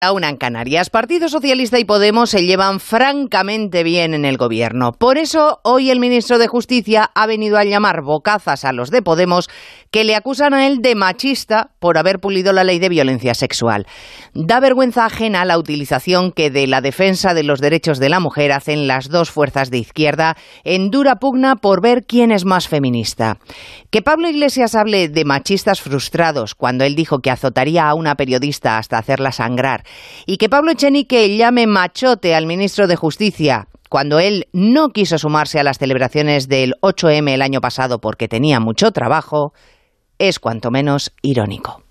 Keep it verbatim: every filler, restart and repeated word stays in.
Una en Canarias. Partido Socialista y Podemos se llevan francamente bien en el gobierno. Por eso, hoy el ministro de Justicia ha venido a llamar bocazas a los de Podemos, que le acusan a él de machista por haber pulido la ley de violencia sexual. Da vergüenza ajena la utilización que de la defensa de los derechos de la mujer hacen las dos fuerzas de izquierda en dura pugna por ver quién es más feminista. Que Pablo Iglesias hable de machistas frustrados cuando él dijo que azotaría a una periodista hasta hacerla sangrar, y que Pablo Echenique llame machote al ministro de Justicia cuando él no quiso sumarse a las celebraciones del ocho eme el año pasado porque tenía mucho trabajo, es cuanto menos irónico.